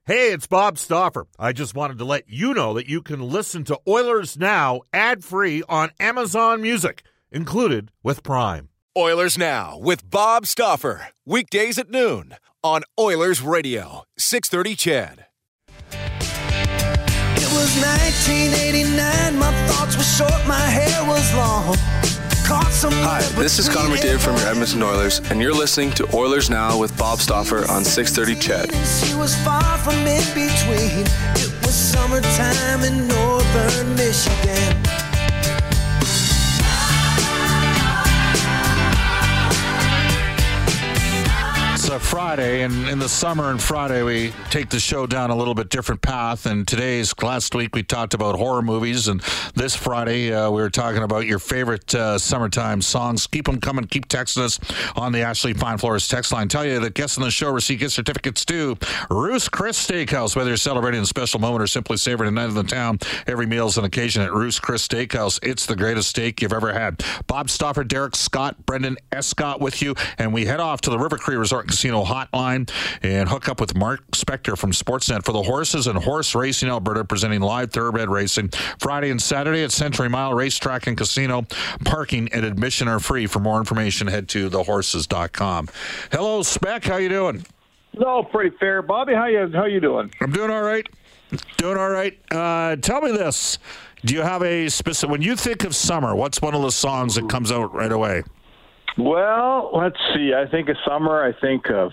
Hey, it's Bob Stauffer. I just wanted to let you know that you can listen to Oilers Now ad-free on Amazon Music, included with Prime. Oilers Now with Bob Stauffer. Weekdays at noon on Oilers Radio, 630 CHED. It was 1989, my thoughts were short, my hair was long. Hi, this is Connor McDavid from your Edmonton Oilers, and you're listening to Oilers Now with Bob Stauffer on 630 CHED. She was far from in between. It was summertime in northern Michigan. It's Friday, and in the summer and Friday we take the show down a little bit different path. And last week we talked about horror movies, and this Friday we were talking about your favorite summertime songs. Keep them coming. Keep texting us on the Ashley Fine Floors text line. Tell you that guests on the show receive gift certificates to Ruth's Chris Steakhouse. Whether you're celebrating a special moment or simply savoring a night in the town, every meal is an occasion at Ruth's Chris Steakhouse. It's the greatest steak you've ever had. Bob Stauffer, Derek Scott, Brendan Escott with you, and we head off to the River Cree Resort Casino hotline and hook up with Mark Spector from Sportsnet for the Horses and Horse Racing Alberta, presenting live thoroughbred racing Friday and Saturday at Century Mile Racetrack and Casino. Parking and admission are free. For more information, head to thehorses.com. Hello, Spec. How you doing? No, pretty fair. Bobby, how you doing? I'm doing all right. Tell me this. Do you have a specific, when you think of summer, what's one of the songs that comes out right away? Well, let's see. I think of summer. I think of,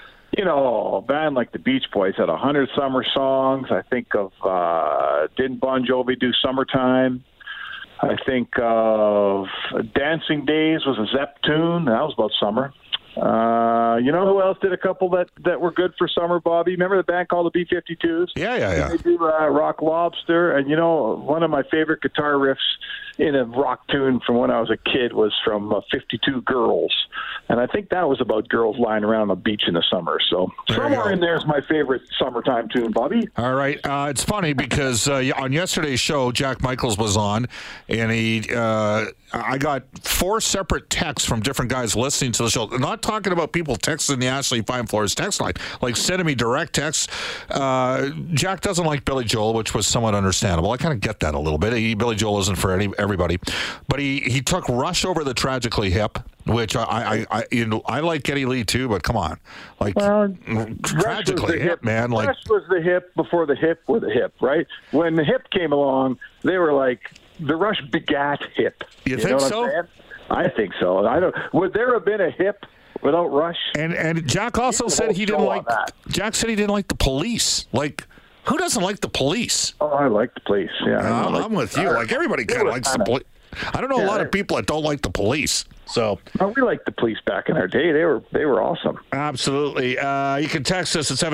a band like the Beach Boys had 100 summer songs. I think of, didn't Bon Jovi do Summertime? I think of Dancing Days was a Zepp tune. That was about summer. You know who else did a couple that were good for summer, Bobby? Remember the band called the B-52s? Yeah. They do Rock Lobster. And, one of my favorite guitar riffs in a rock tune from when I was a kid was from 52 Girls. And I think that was about girls lying around on the beach in the summer. So somewhere in there is my favorite summertime tune, Bobby. All right. It's funny because on yesterday's show, Jack Michaels was on, and I got 4 separate texts from different guys listening to the show. Not talking about people texting the Ashley Fine Floors text line, like sending me direct texts. Jack doesn't like Billy Joel, which was somewhat understandable. I kind of get that a little bit. Billy Joel isn't for everybody, but he took Rush over the Tragically Hip, which I like Geddy Lee too, but come on, Tragically Hip, man. Rush was the hip before the hip were the hip, right? When the hip came along, they were like the Rush begat hip. You think so? I think so. Would there have been a hip without Rush? And Jack also said he didn't like. Jack said he didn't like the Police. Like, who doesn't like the Police? Oh, I like the Police. Yeah, I'm with you. Like, everybody kind of likes the Police. I don't know a lot of people that don't like the Police. So we liked the Police back in our day. They were awesome. Absolutely. You can text us at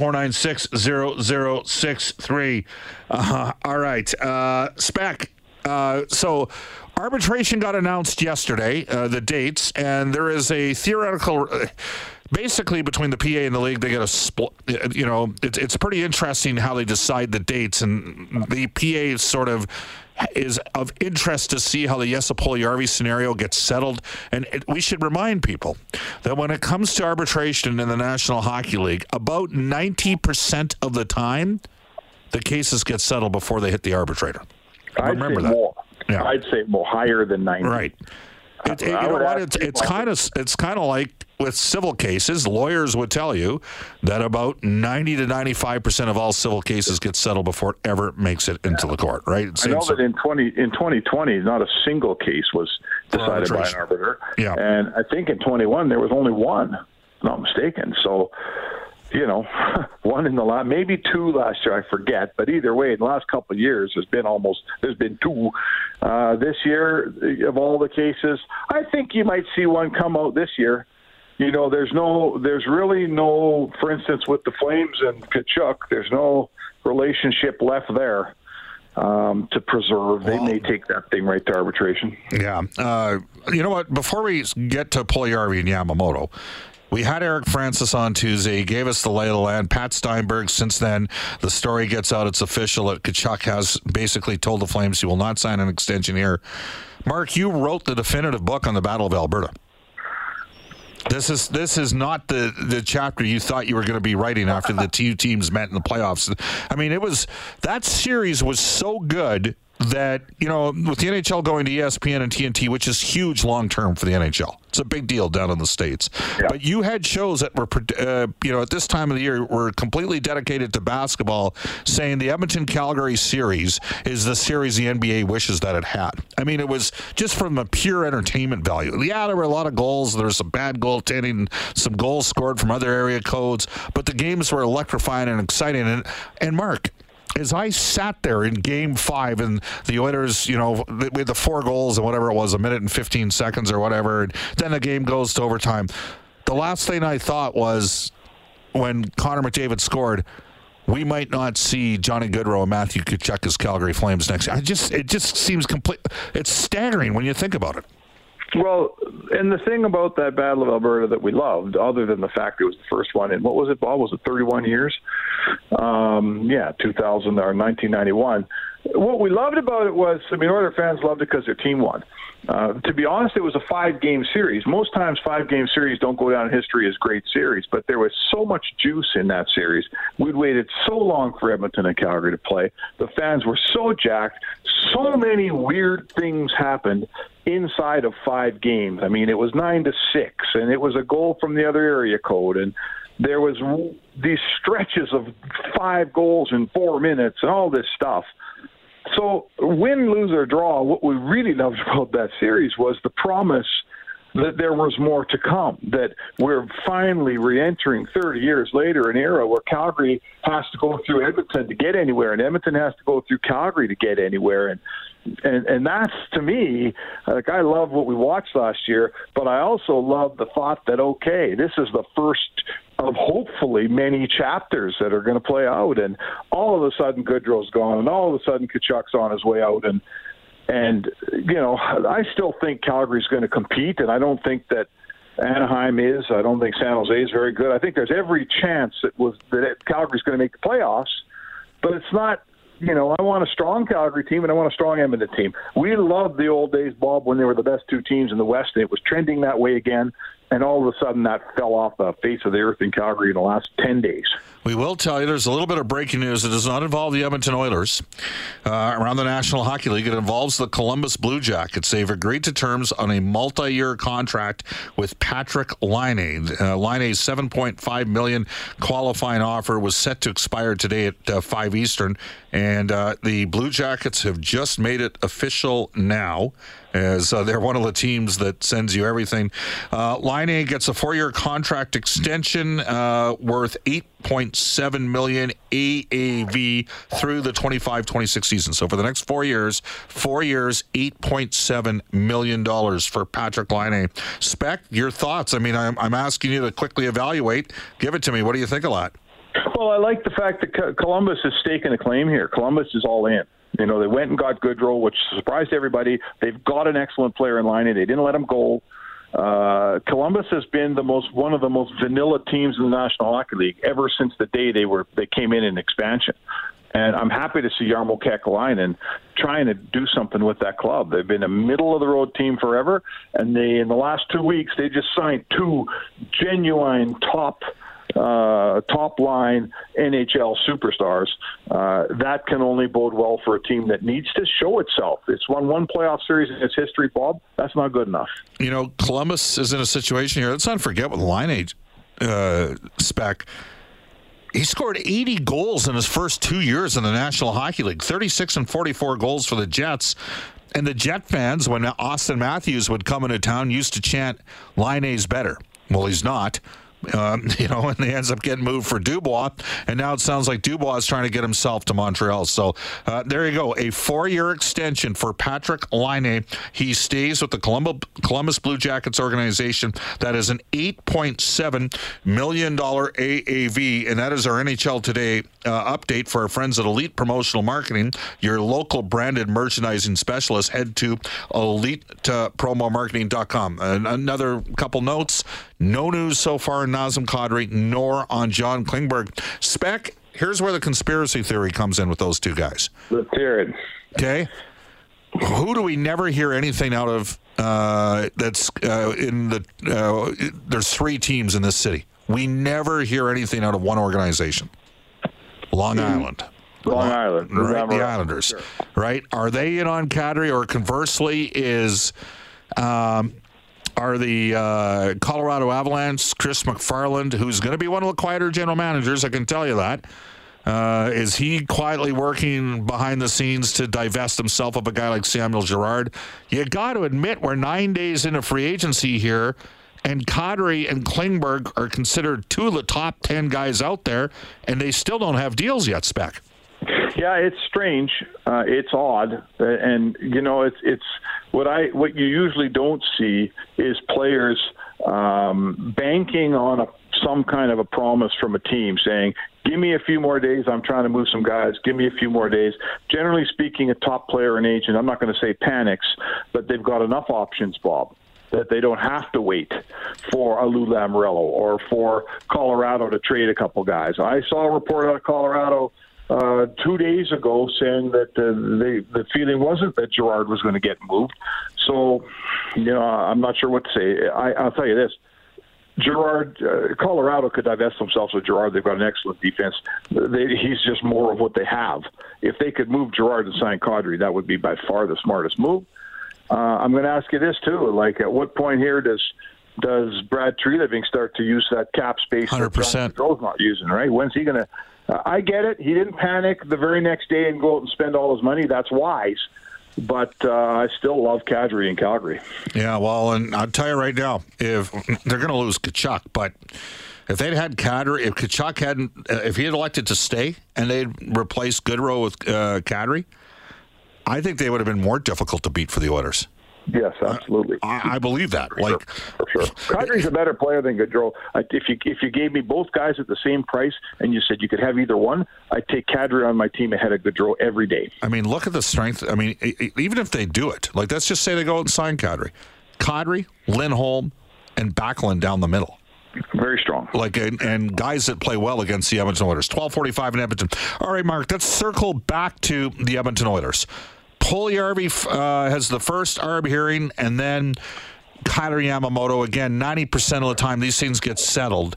780-496-0063. All right. Spec. So arbitration got announced yesterday, the dates, and there is a theoretical... Basically, between the PA and the league, they get a split. It's pretty interesting how they decide the dates, and the PA is of interest to see how the Jesse Puljujärvi scenario gets settled. And we should remind people that when it comes to arbitration in the National Hockey League, about 90% of the time, the cases get settled before they hit the arbitrator. Remember that. More. Yeah. I'd say more higher than 90. Right. It's kind of like with civil cases. Lawyers would tell you that about 90 to 95% of all civil cases get settled before it ever makes it into the court. Right? I know that in 2020, not a single case was decided by an arbiter. Yeah. And I think in 21 there was only one, if I'm not mistaken. So, one in the last, maybe 2 last year, I forget. But either way, in the last couple of years, there's been 2. This year, of all the cases, I think you might see one come out this year. There's really no, for instance, with the Flames and Tkachuk, there's no relationship left there to preserve. They may take that thing right to arbitration. Yeah. You know what? Before we get to Puljujärvi and Yamamoto, we had Eric Francis on Tuesday. He gave us the lay of the land. Pat Steinberg, since then, the story gets out. It's official that Tkachuk has basically told the Flames he will not sign an extension here. Mark, you wrote the definitive book on the Battle of Alberta. This is not the chapter you thought you were going to be writing after the two teams met in the playoffs. I mean, that series was so good that, with the NHL going to ESPN and TNT, which is huge long-term for the NHL. It's a big deal down in the States. Yeah. But you had shows that were, at this time of the year, were completely dedicated to basketball, saying the Edmonton-Calgary series is the series the NBA wishes that it had. I mean, it was just from a pure entertainment value. Yeah, there were a lot of goals. There was some bad goaltending, some goals scored from other area codes, but the games were electrifying and exciting. And Mark, as I sat there in Game 5 and the Oilers, with the 4 goals and whatever it was, 1 minute and 15 seconds or whatever, and then the game goes to overtime, the last thing I thought was when Connor McDavid scored, we might not see Johnny Gaudreau and Matthew Tkachuk as Calgary Flames next year. It just seems it's staggering when you think about it. Well, and the thing about that Battle of Alberta that we loved, other than the fact it was the first one in, what was it, Bob? Was it 31 years? 2000 or 1991. What we loved about it was, Oilers fans loved it because their team won. To be honest, it was a 5-game series. Most times 5-game series don't go down in history as great series, but there was so much juice in that series. We'd waited so long for Edmonton and Calgary to play. The fans were so jacked. So many weird things happened inside of 5 games. I mean, it was 9-6, and it was a goal from the other area code, and there was these stretches of 5 goals in 4 minutes and all this stuff. So win, lose, or draw, what we really loved about that series was the promise that there was more to come, that we're finally re-entering 30 years later an era where Calgary has to go through Edmonton to get anywhere, and Edmonton has to go through Calgary to get anywhere. And that's, to me, I love what we watched last year, but I also love the thought that, okay, this is the first of hopefully many chapters that are going to play out, and all of a sudden Gaudreau's gone, and all of a sudden Tkachuk's on his way out, and I still think Calgary's going to compete, and I don't think that Anaheim is. I don't think San Jose is very good. I think there's every chance that Calgary's going to make the playoffs, but it's not. I want a strong Calgary team, and I want a strong Edmonton team. We loved the old days, Bob, when they were the best 2 teams in the West, and it was trending that way again. And all of a sudden, that fell off the face of the earth in Calgary in the last 10 days. We will tell you there's a little bit of breaking news. It does not involve the Edmonton Oilers around the National Hockey League. It involves the Columbus Blue Jackets. They've agreed to terms on a multi-year contract with Patrick Laine. Laine's $7.5 million qualifying offer was set to expire today at 5 Eastern. And the Blue Jackets have just made it official now, as they're one of the teams that sends you everything. Laine gets a 4-year contract extension worth $8.7 million AAV through the 25-26 season. So for the next 4 years, $8.7 million for Patrick Laine. Spec, your thoughts? I mean, I'm asking you to quickly evaluate. Give it to me. What do you think of that? Well, I like the fact that Columbus has staken a claim here. Columbus is all in. They went and got Gaudreau, which surprised everybody. They've got an excellent player in Laine. They didn't let him go. Columbus has been one of the most vanilla teams in the National Hockey League ever since the day they came in expansion. And I'm happy to see Jarmo Kekalainen trying to do something with that club. They've been a middle-of-the-road team forever, and in the last 2 weeks, they just signed 2 genuine top-line NHL superstars. That can only bode well for a team that needs to show itself. It's won 1 playoff series in its history, Bob. That's not good enough. Columbus is in a situation here. Let's not forget with Laine, Spec. He scored 80 goals in his first 2 years in the National Hockey League, 36 and 44 goals for the Jets. And the Jet fans, when Austin Matthews would come into town, used to chant, Laine's better. Well, he's not. And he ends up getting moved for Dubois, and now it sounds like Dubois is trying to get himself to Montreal. So there you go, a 4-year extension for Patrick Laine. He stays with the Columbus Blue Jackets organization. That is an $8.7 million AAV, and that is our NHL Today update for our friends at Elite Promotional Marketing, your local branded merchandising specialist. Head to elitepromomarketing.com. Another couple notes. No news so far on Nazem Kadri, nor on John Klingberg. Spec, here's where the conspiracy theory comes in with those 2 guys. Let's hear it. Okay. Who do we never hear anything out of that's in the there's 3 teams in this city. We never hear anything out of one organization. Long Island. Long Island. Right, the Islanders. Sure. Right? Are they in on Kadri, or conversely are the Colorado Avalanche, Chris McFarland, who's going to be one of the quieter general managers, I can tell you that, is he quietly working behind the scenes to divest himself of a guy like Samuel Girard? You got to admit we're 9 days into free agency here, and Kadri and Klingberg are considered 2 of the top 10 guys out there, and they still don't have deals yet, Spec. Yeah, it's strange. It's odd, and it's what you usually don't see is players banking on some kind of a promise from a team saying, "Give me a few more days. I'm trying to move some guys. Give me a few more days." Generally speaking, a top player and agent, I'm not going to say panics, but they've got enough options, Bob, that they don't have to wait for a Lou Lamoriello or for Colorado to trade a couple guys. I saw a report out of Colorado 2 days ago saying that the feeling wasn't that Girard was going to get moved. So, I'm not sure what to say. I'll tell you this. Girard, Colorado could divest themselves of Girard. They've got an excellent defense. He's just more of what they have. If they could move Girard and sign Kadri, that would be by far the smartest move. I'm going to ask you this, too. Like, at what point here does Brad Treliving start to use that cap space 100%. that Joe's not using, right? When's he going to... I get it. He didn't panic the very next day and go out and spend all his money. That's wise. But I still love Kadri in Calgary. Yeah, well, and I'll tell you right now, if they're going to lose Tkachuk, but if they'd had Kadri, if Tkachuk hadn't, if he had elected to stay and they'd replaced Goodrow with Kadri, I think they would have been more difficult to beat for the Oilers. Yes, absolutely. I believe that. For sure. Kadri's a better player than Goodrow. If you gave me both guys at the same price and you said you could have either one, I'd take Kadri on my team ahead of Goodrow every day. I mean, look at the strength. I mean, even if they do it, like let's just say they go out and sign Kadri, Lindholm, and Backlund down the middle. Very strong. And guys that play well against the Edmonton Oilers. 12:45 in Edmonton. All right, Mark, let's circle back to the Edmonton Oilers. Puljujarvi has the first ARB hearing, and then Kailer Yamamoto. Again, 90% of the time these things get settled.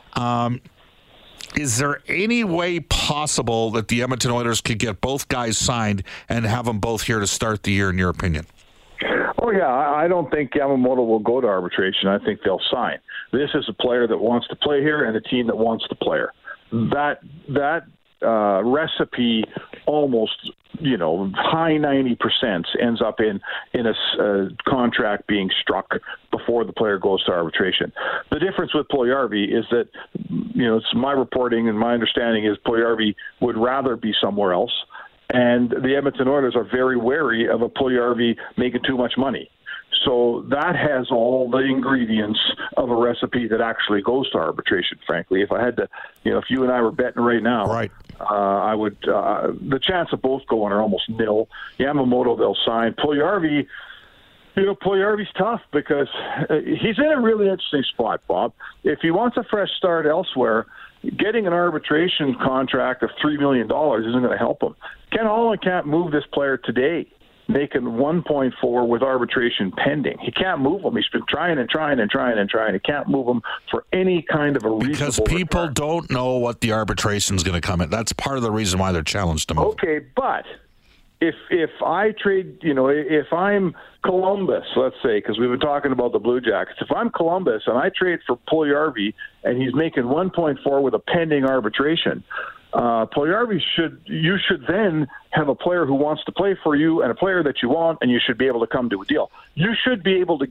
Is there any way possible that the Edmonton Oilers could get both guys signed and have them both here to start the year, in your opinion? Oh, yeah. I don't think Yamamoto will go to arbitration. I think they'll sign. This is a player that wants to play here and a team that wants to play here. That recipe almost, high 90% ends up in a contract being struck before the player goes to arbitration. The difference with Puljujarvi is that, it's my reporting and my understanding is Puljujarvi would rather be somewhere else. And the Edmonton Oilers are very wary of a Puljujarvi making too much money. So that has all the ingredients of a recipe that actually goes to arbitration, frankly. If I had to, if you and I were betting right now, right. I would, the chance of both going are almost nil. Yamamoto, they'll sign. Puljujarvi, Puljujarvi's tough because he's in a really interesting spot, Bob. If he wants a fresh start elsewhere, getting an arbitration contract of $3 million isn't going to help him. Ken Holland can't move this player today, making 1.4 with arbitration pending. He can't move him. He's been trying. He can't move him for any kind of a reasonable because people return. Don't know what the arbitration is going to come in. That's part of the reason why they're challenged to move. Okay, but if I trade, if I'm Columbus, let's say, because we've been talking about the Blue Jackets, if I'm Columbus and I trade for Puljujarvi and he's making 1.4 with a pending arbitration, Puljujarvi you should then have a player who wants to play for you and a player that you want, and you should be able to come to a deal. You would be able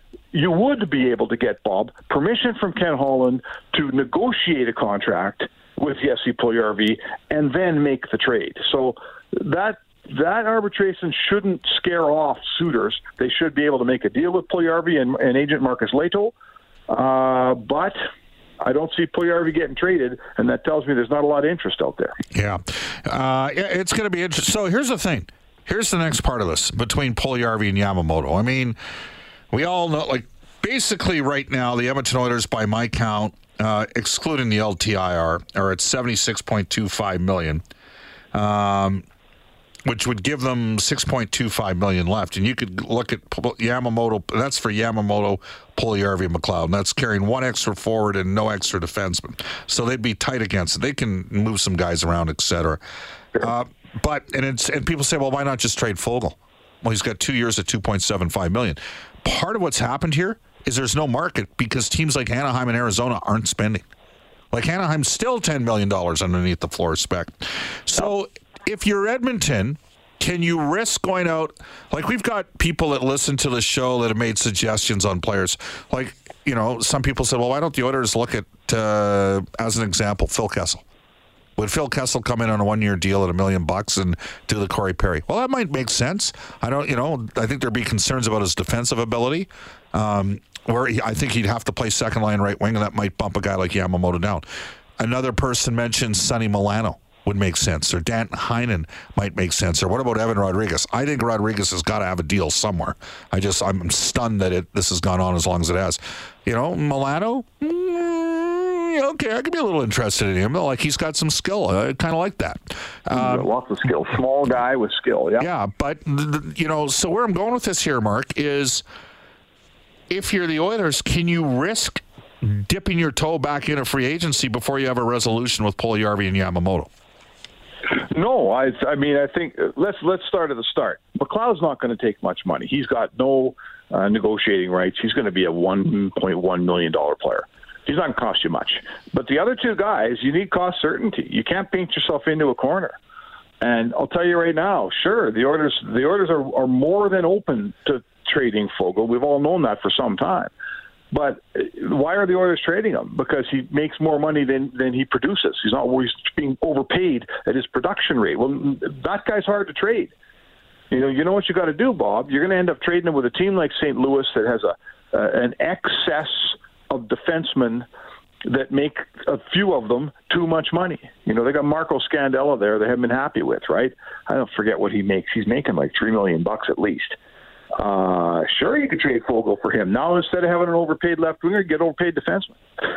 to get, Bob, permission from Ken Holland to negotiate a contract with Jesse Puljujarvi and then make the trade. So that arbitration shouldn't scare off suitors. They should be able to make a deal with Puljujarvi and agent Marcus Leto, but I don't see Puljujarvi getting traded, and that tells me there's not a lot of interest out there. Yeah. It's going to be interesting. So here's the thing. Here's the next part of this between Puljujarvi and Yamamoto. I mean, we all know, basically right now, the Edmonton Oilers, by my count, excluding the LTIR, are at $76.25 million. which would give them $6.25 million left. And you could look at Yamamoto. That's for Yamamoto, Puljujarvi, McLeod. And that's carrying one extra forward and no extra defenseman. So they'd be tight against it. They can move some guys around, et cetera. And people say, well, why not just trade Foegele? Well, he's got 2 years at $2.75 million. Part of what's happened here is there's no market because teams like Anaheim and Arizona aren't spending. Like Anaheim's still $10 million underneath the floor spec. So if you're Edmonton, can you risk going out? Like we've got people that listen to the show that have made suggestions on players. Like, some people said, well, why don't the Oilers look at, as an example, Phil Kessel? Would Phil Kessel come in on a 1-year deal at $1 million and do the Corey Perry? Well, that might make sense. I think there'd be concerns about his defensive ability. I think he'd have to play second line right wing, and that might bump a guy like Yamamoto down. Another person mentioned Sonny Milano would make sense, or Dan Heinen might make sense, or what about Evan Rodriguez? I think Rodriguez has got to have a deal somewhere. I'm stunned that this has gone on as long as it has. Milano, okay, I could be a little interested in him. Like he's got some skill. I kind of like that. Lots of skill. Small guy with skill. Yeah. Yeah, but so where I'm going with this here, Mark, is if you're the Oilers, can you risk dipping your toe back into free agency before you have a resolution with Puljujarvi and Yamamoto? No, I think let's start at the start. McLeod's not going to take much money. He's got no negotiating rights. He's going to be a $1.1 million player. He's not going to cost you much. But the other two guys, you need cost certainty. You can't paint yourself into a corner. And I'll tell you right now, sure, the Oilers are more than open to trading Foegele. We've all known that for some time. But why are the Oilers trading him? Because he makes more money than he produces. He's being overpaid at his production rate. Well, that guy's hard to trade. You know what you got to do, Bob? You're going to end up trading him with a team like St. Louis that has an excess of defensemen that make a few of them too much money. They got Marco Scandella there they haven't been happy with, right? I don't forget what he makes. He's making like $3 million at least. Sure, you could trade Foegele for him. Now, instead of having an overpaid left winger, get overpaid defenseman.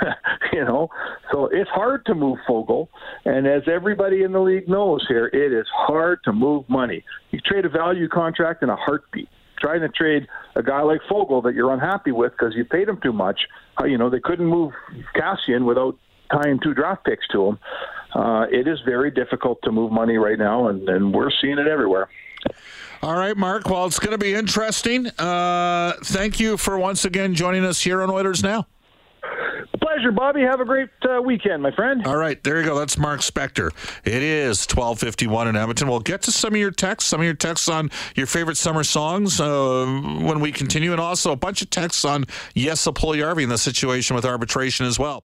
So it's hard to move Foegele. And as everybody in the league knows here, it is hard to move money. You trade a value contract in a heartbeat. Trying to trade a guy like Foegele that you're unhappy with because you paid him too much. They couldn't move Cassian without tying 2 draft picks to him. It is very difficult to move money right now, and we're seeing it everywhere. All right, Mark. Well, it's going to be interesting. Thank you for once again joining us here on Oilers Now. Pleasure, Bobby. Have a great weekend, my friend. All right, there you go. That's Mark Spector. It is 12:51 in Edmonton. We'll get to some of your texts on your favorite summer songs when we continue, and also a bunch of texts on Jesse Puljujarvi and the situation with arbitration as well.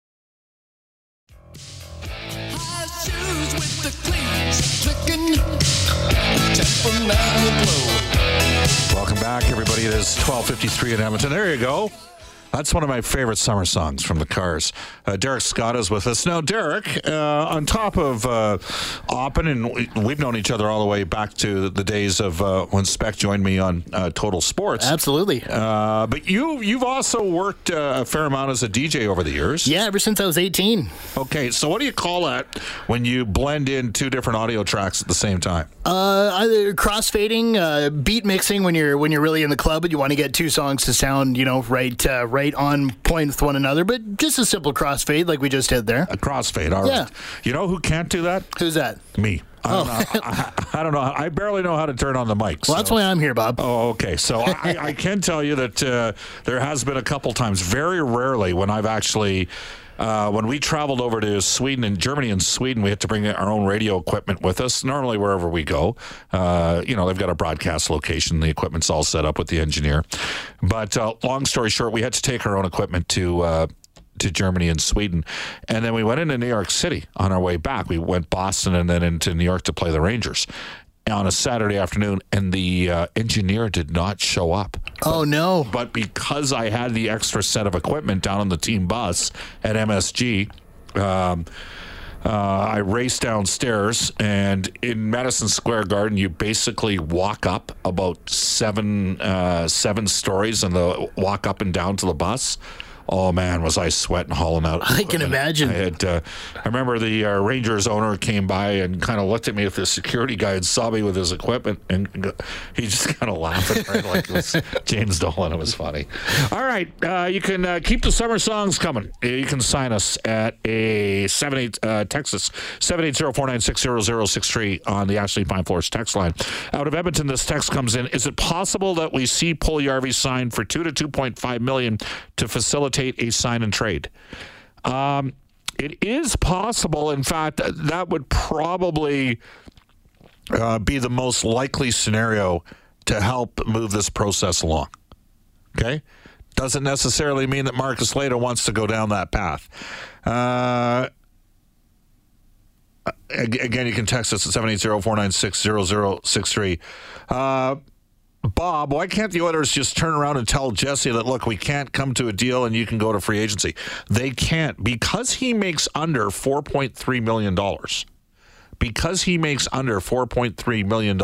Welcome back, everybody. It is 12:53 in Edmonton. There you go. That's one of my favorite summer songs from the Cars. Derek Scott is with us. Now, Derek, on top of Oppen, and we've known each other all the way back to the days of when Spec joined me on Total Sports. Absolutely. But you've also worked a fair amount as a DJ over the years. Yeah, ever since I was 18. Okay, so what do you call that when you blend in 2 different audio tracks at the same time? Either crossfading, beat mixing when you're really in the club and you want to get 2 songs to sound, right on point with one another, but just a simple crossfade like we just did there. A crossfade, all right. Yeah. You know who can't do that? Who's that? Me. I don't know. I barely know how to turn on the mic. Well, that's why I'm here, Bob. Oh, okay. So I can tell you that there has been a couple times, very rarely, when I've actually... when we traveled over to Sweden and Germany and Sweden, we had to bring our own radio equipment with us. Normally, wherever we go, they've got a broadcast location. The equipment's all set up with the engineer. But long story short, we had to take our own equipment to Germany and Sweden. And then we went into New York City on our way back. We went Boston and then into New York to play the Rangers on a Saturday afternoon, and the engineer did not show up. Oh, no. But because I had the extra set of equipment down on the team bus at MSG, I raced downstairs, and in Madison Square Garden, you basically walk up about seven stories and walk up and down to the bus. Oh man, was I sweating, hauling out. I can imagine. I remember the Rangers owner came by and kind of looked at me with the security guy and saw me with his equipment, and he just kind of laughing, right? Like it was James Dolan. It was funny. All right, you can keep the summer songs coming. You can sign us at a Texas 780-496-0063 on the Ashley Fine Floors text line. Out of Edmonton, this text comes in. Is it possible that we see Puljujarvi signed for $2 to $2.5 million to facilitate a sign and trade? It is possible. In fact, that would probably be the most likely scenario to help move this process along. Okay? Doesn't necessarily mean that Marcus Lehto wants to go down that path. Again, you can text us at 780-496-0063. Bob, why can't the Oilers just turn around and tell Jesse that, look, we can't come to a deal and you can go to free agency? They can't, because he makes under $4.3 million. Because he makes under $4.3 million.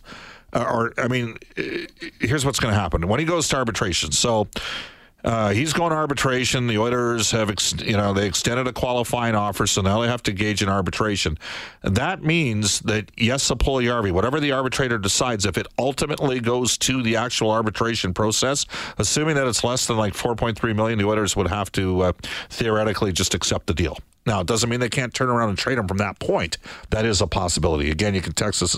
Here's what's going to happen. When he goes to arbitration, so he's going to arbitration. The Oilers have, they extended a qualifying offer, so now they have to engage in arbitration. That means that Jesse Puljujarvi, whatever the arbitrator decides, if it ultimately goes to the actual arbitration process, assuming that it's less than like $4.3 million, the Oilers would have to theoretically just accept the deal. Now, it doesn't mean they can't turn around and trade him from that point. That is a possibility. Again, you can text us at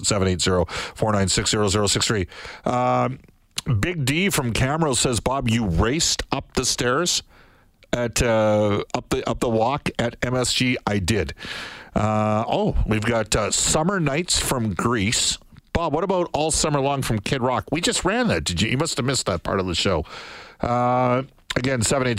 780-496-0063. Big D from Camrose says, Bob, you raced up the stairs at up the walk at MSG. I did. We've got Summer Nights from Greece. Bob, what about All Summer Long from Kid Rock? We just ran that. Did you? You must have missed that part of the show. Again,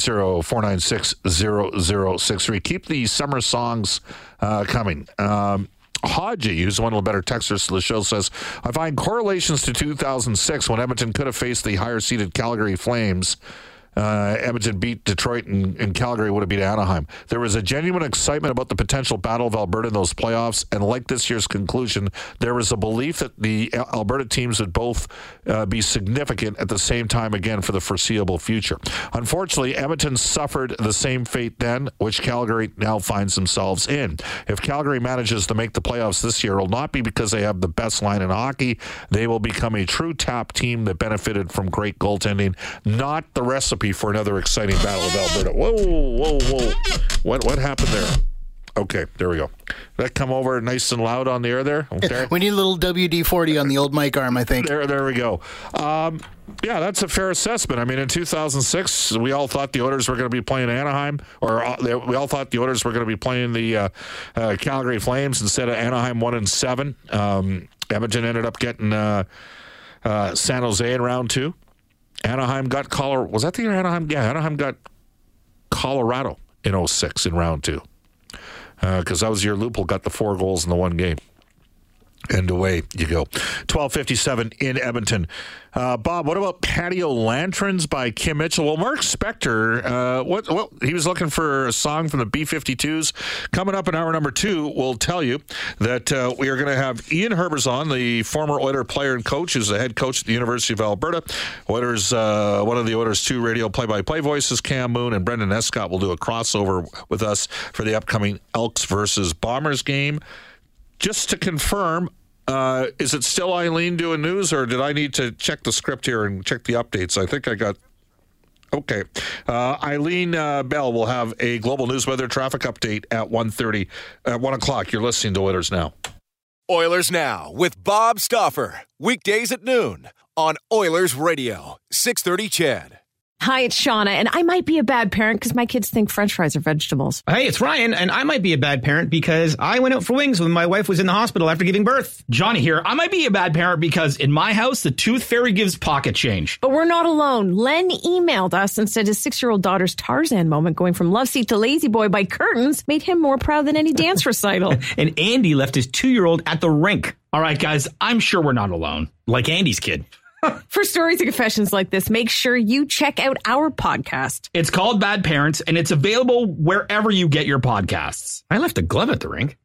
780-496-0063. Keep the summer songs coming. Haji, who's one of the better texters to the show, says, I find correlations to 2006 when Edmonton could have faced the higher-seeded Calgary Flames. Edmonton beat Detroit and Calgary would have beat Anaheim. There was a genuine excitement about the potential Battle of Alberta in those playoffs, and like this year's conclusion, there was a belief that the Alberta teams would both be significant at the same time again for the foreseeable future. Unfortunately, Edmonton suffered the same fate then, which Calgary now finds themselves in. If Calgary manages to make the playoffs this year, it will not be because they have the best line in hockey. They will become a true top team that benefited from great goaltending, not the recipe for another exciting Battle of Alberta. Whoa. What happened there? Okay, there we go. Did that come over nice and loud on the air there? Okay. We need a little WD-40 on the old mic arm, I think. There we go. Yeah, that's a fair assessment. I mean, in 2006, we all thought the Oilers were going to be playing Anaheim, or we all thought the Oilers were going to be playing the Calgary Flames instead of Anaheim 1-7. Edmonton ended up getting San Jose in round 2. Anaheim got Colorado. Was that the year Anaheim? Yeah, Anaheim got Colorado in 2006 in round 2. Because that was the year Lupul got the 4 goals in the one game. And away you go. 12:57 in Edmonton. Bob, what about Patio Lanterns by Kim Mitchell? Well, Mark Spector, he was looking for a song from the B-52s. Coming up in hour number 2, we'll tell you that we are going to have Ian Herbers, the former Oiler player and coach, who's the head coach at the University of Alberta. Oilers, one of the Oilers 2 radio play-by-play voices, Cam Moon, and Brendan Escott will do a crossover with us for the upcoming Elks versus Bombers game. Just to confirm, is it still Eileen doing news, or did I need to check the script here and check the updates? I think I got... Okay. Eileen Bell will have a global news weather traffic update at 1:30, at 1 o'clock. You're listening to Oilers Now. Oilers Now with Bob Stauffer. Weekdays at noon on Oilers Radio, 630 CHED. Hi, it's Shauna, and I might be a bad parent because my kids think French fries are vegetables. Hey, it's Ryan, and I might be a bad parent because I went out for wings when my wife was in the hospital after giving birth. Johnny here. I might be a bad parent because in my house, the tooth fairy gives pocket change. But we're not alone. Len emailed us and said his 6-year-old daughter's Tarzan moment going from love seat to lazy boy by curtains made him more proud than any dance recital. And Andy left his 2-year-old at the rink. All right, guys, I'm sure we're not alone. Like Andy's kid. For stories and confessions like this, make sure you check out our podcast. It's called Bad Parents, and it's available wherever you get your podcasts. I left a glove at the rink.